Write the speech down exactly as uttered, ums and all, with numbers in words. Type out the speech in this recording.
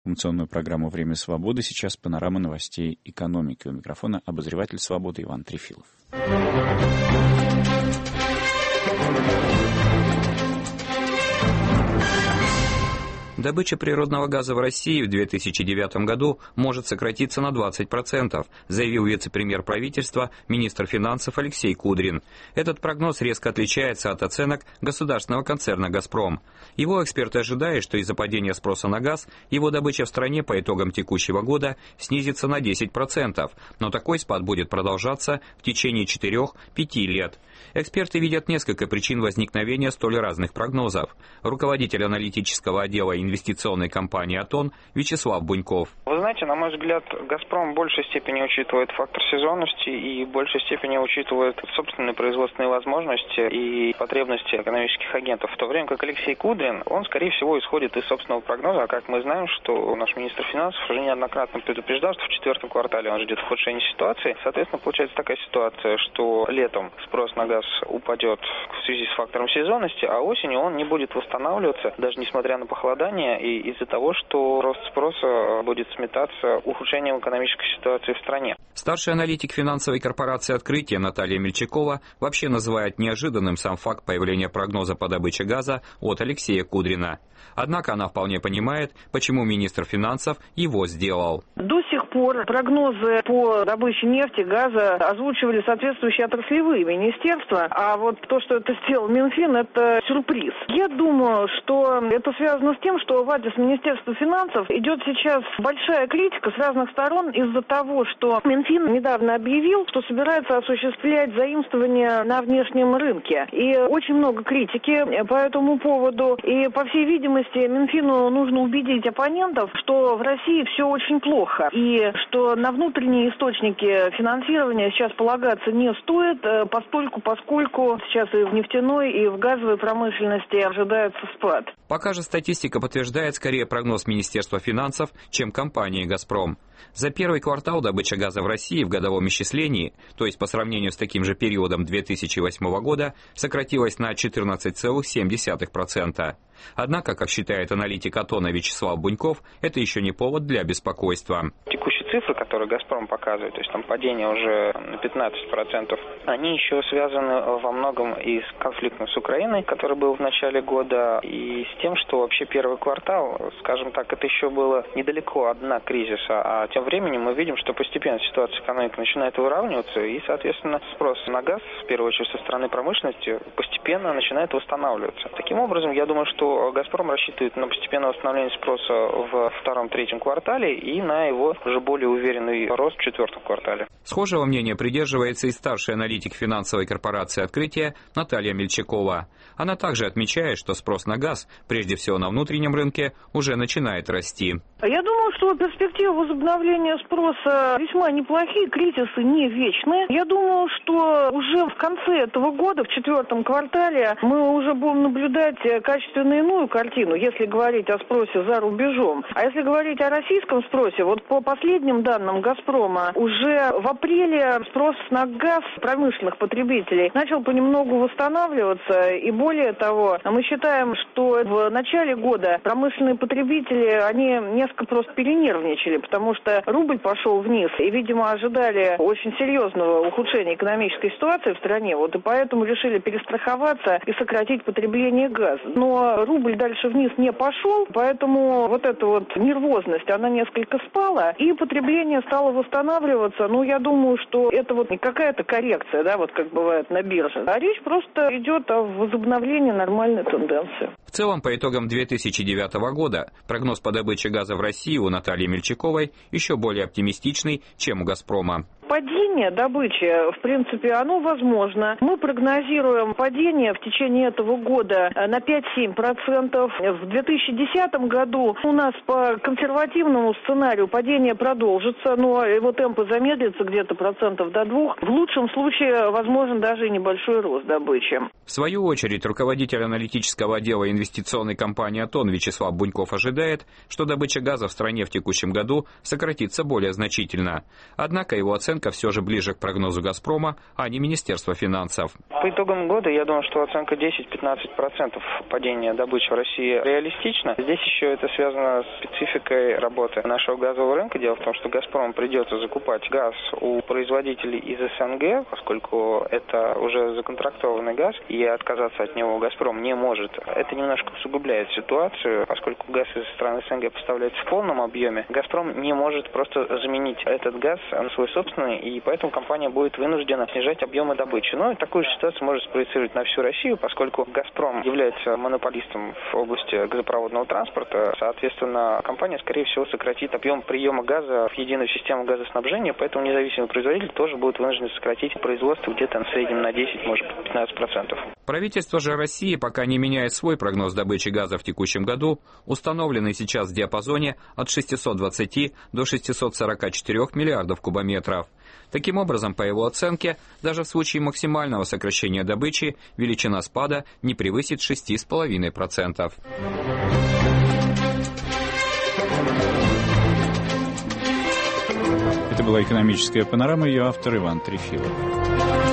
информационную программу «Время свободы». Сейчас панорама новостей экономики. У микрофона обозреватель «Свободы» Иван Трефилов. Добыча природного газа в России в две тысячи девятом году может сократиться на двадцать процентов, заявил вице-премьер правительства, министр финансов Алексей Кудрин. Этот прогноз резко отличается от оценок государственного концерна «Газпром». Его эксперты ожидают, что из-за падения спроса на газ его добыча в стране по итогам текущего года снизится на десять процентов, но такой спад будет продолжаться в течение четырёх-пяти лет. Эксперты видят несколько причин возникновения столь разных прогнозов. Руководитель аналитического отдела инвестиционной компании «Атон» Вячеслав Буньков. Вы знаете, на мой взгляд, «Газпром» в большей степени учитывает фактор сезонности и в большей степени учитывает собственные производственные возможности и потребности экономических агентов. В то время как Алексей Кудрин, он, скорее всего, исходит из собственного прогноза. А как мы знаем, что наш министр финансов уже неоднократно предупреждал, что в четвертом квартале он ждет ухудшения ситуации. Соответственно, получается такая ситуация, что летом спрос на газ упадет в связи с фактором сезонности, а осенью он не будет восстанавливаться, даже несмотря на похолодание, и из-за того, что рост спроса будет сметаться ухудшением экономической ситуации в стране. Старший аналитик финансовой корпорации «Открытие» Наталья Мельчакова вообще называет неожиданным сам факт появления прогноза по добыче газа от Алексея Кудрина. Однако она вполне понимает, почему министр финансов его сделал. До сих пор прогнозы по добыче нефти, газа озвучивали соответствующие отраслевые министерства, а вот то, что это сделал Минфин, это сюрприз. Я думаю, что это связано с тем, что в адрес Министерства финансов идет сейчас большая критика с разных сторон из-за того, что Минфин недавно объявил, что собирается осуществлять заимствование на внешнем рынке. И очень много критики по этому поводу. И, по всей видимости, Минфину нужно убедить оппонентов, что в России все очень плохо. И что на внутренние источники финансирования сейчас полагаться не стоит, постольку, поскольку сейчас и в нефтяной, и в газовой промышленности ожидается спад. Пока же статистика подтверждает скорее прогноз Министерства финансов, чем компании «Газпром». За первый квартал добыча газа в России в годовом исчислении, то есть по сравнению с таким же периодом две тысячи восьмого года, сократилась на четырнадцать целых семь десятых процента. Однако, как считает аналитик «Атона» Вячеслав Буньков, это еще не повод для беспокойства. Текущие цифры, которые «Газпром» показывает, то есть там падение уже на пятнадцать процентов, они еще связаны во многом и с конфликтом с Украиной, который был в начале года, и с тем, что вообще первый квартал, скажем так, это еще было недалеко от дна кризиса, а тем временем мы видим, что постепенно ситуация экономики начинает выравниваться, и, соответственно, спрос на газ, в первую очередь со стороны промышленности, постепенно начинает восстанавливаться. Таким образом, я думаю, что «Газпром» рассчитывает на постепенное восстановление спроса в втором-третьем квартале и на его уже более уверенный рост в четвертом квартале. Схожего мнения придерживается и старший аналитик финансовой корпорации «Открытие» Наталья Мельчакова. Она также отмечает, что спрос на газ, прежде всего на внутреннем рынке, уже начинает расти. Я думаю, что перспективы возобновления спроса весьма неплохие, кризисы не вечны. Я думаю, что уже в конце этого года, в четвертом квартале, мы уже будем наблюдать качественно иную картину, если говорить о спросе за рубежом. А если говорить о российском спросе, вот по последним данным «Газпрома», уже в апреле спрос на газ промышленных потребителей начал понемногу восстанавливаться. И более того, мы считаем, что в начале года промышленные потребители, они несколько просто перенервничали, потому что рубль пошел вниз, и, видимо, ожидали очень серьезного ухудшения экономической ситуации в стране, вот и поэтому решили перестраховаться и сократить потребление газа. Но рубль дальше вниз не пошел, поэтому вот эта вот нервозность, она несколько спала, и потребление стало восстанавливаться. Ну, я думаю, что это вот не какая-то коррекция, да, вот как бывает на бирже, а речь просто идет о возобновлении нормальной тенденции. В целом, по итогам две тысячи девятого года, прогноз по добыче газа в России у Натальи Мельчаковой еще более оптимистичный, чем у «Газпрома». Падение добычи, в принципе, оно возможно. Мы прогнозируем падение в течение этого года на пять-семь процентов. В две тысячи десятом году у нас по консервативному сценарию падение продолжится, но его темпы замедлятся где-то процентов до двух. В лучшем случае возможен даже и небольшой рост добычи. В свою очередь, руководитель аналитического отдела инвестиционной компании «Атон» Вячеслав Буньков ожидает, что добыча газа в стране в текущем году сократится более значительно. Однако его оценка оценка все же ближе к прогнозу «Газпрома», а не Министерства финансов. По итогам года я думаю, что оценка десять-пятнадцать процентов падения добычи в России реалистична. Здесь еще это связано с спецификой работы нашего газового рынка. Дело в том, что «Газпрому» придется закупать газ у производителей из СНГ, поскольку это уже законтрактованный газ, и отказаться от него «Газпром» не может. Это немножко усугубляет ситуацию, поскольку газ из стран СНГ поставляется в полном объеме. «Газпром» не может просто заменить этот газ на свой собственный, и поэтому компания будет вынуждена снижать объемы добычи. Но такую же ситуацию может спроецировать на всю Россию, поскольку «Газпром» является монополистом в области газопроводного транспорта. Соответственно, компания, скорее всего, сократит объем приема газа в единую систему газоснабжения, поэтому независимый производитель тоже будет вынужден сократить производство где-то в среднем на десять, может быть, пятнадцать процентов. Правительство же России пока не меняет свой прогноз добычи газа в текущем году, установленный сейчас в диапазоне от шестисот двадцати до шестисот сорока четырёх миллиардов кубометров. Таким образом, по его оценке, даже в случае максимального сокращения добычи величина спада не превысит шесть целых пять десятых процента. Это была «Экономическая панорама», ее автор Иван Трефилов.